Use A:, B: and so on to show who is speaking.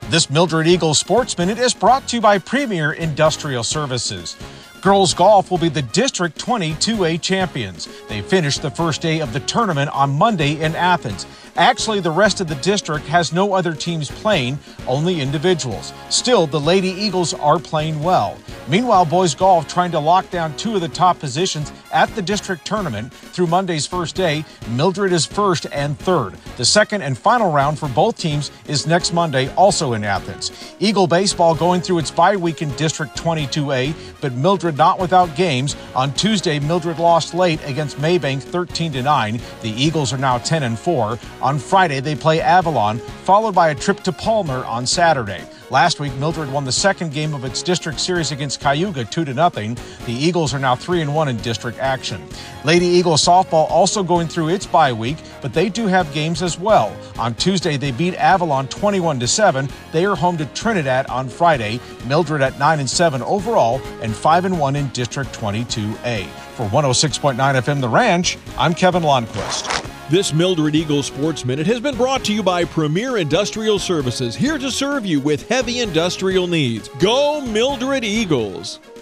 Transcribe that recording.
A: This Mildred Eagles Sports Minute is brought to you by Premier Industrial Services. Girls golf will be the District 22A champions. They finished the first day of the tournament on Monday in Athens. Actually, the rest of the district has no other teams playing, only individuals. Still, the Lady Eagles are playing well. Meanwhile, boys golf trying to lock down two of the top positions at the district tournament. Through Monday's first day, Mildred is first and third. The second and final round for both teams is next Monday, also in Athens. Eagle baseball going through its bye week in District 22A, but Mildred not without games. On Tuesday, Mildred lost late against Maybank 13-9. The Eagles are now 10-4. On Friday, they play Avalon, followed by a trip to Palmer on Saturday. Last week, Mildred won the second game of its district series against Cayuga 2-0. The Eagles are now 3-1 in district action. Lady Eagles softball also going through its bye week, but they do have games as well. On Tuesday, they beat Avalon 21-7. They are home to Trinidad on Friday. Mildred at 9-7 overall and 5-1 in District 22A. For 106.9 FM The Ranch, I'm Kevin Lundquist.
B: This Mildred Eagles Sports Minute has been brought to you by Premier Industrial Services, here to serve you with heavy industrial needs. Go Mildred Eagles!